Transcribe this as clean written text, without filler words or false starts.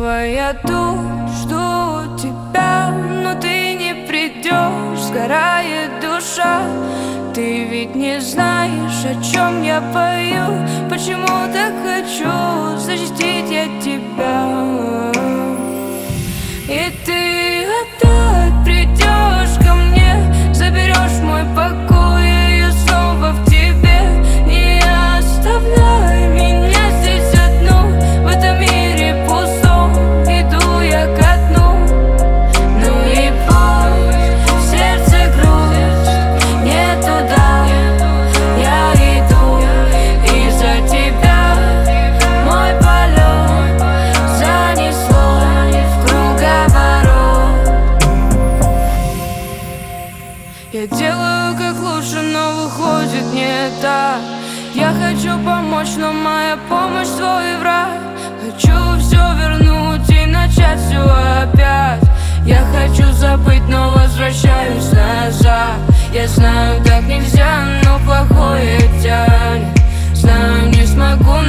Снова я тут жду тебя, но ты не придешь, сгорает душа. Ты ведь не знаешь, о чем я пою, почему так хочу защитить я тебя. И ты опять придешь ко мне, заберешь мой покой, и я снова в тебе. Не оставляй меня здесь одну, в этом мире пустом иду я ко дну. Ну и пусть в сердце грусть, не туда я иду. Из-за тебя мой полет занесло в круговорот. Я делаю как лучше, но выходит не так. Я хочу помочь, но моя помощь свой враг. Хочу все вернуть и начать все опять. Я хочу забыть, но возвращаюсь назад. Я знаю, так нельзя, но плохое тянет. Знаю, не смогу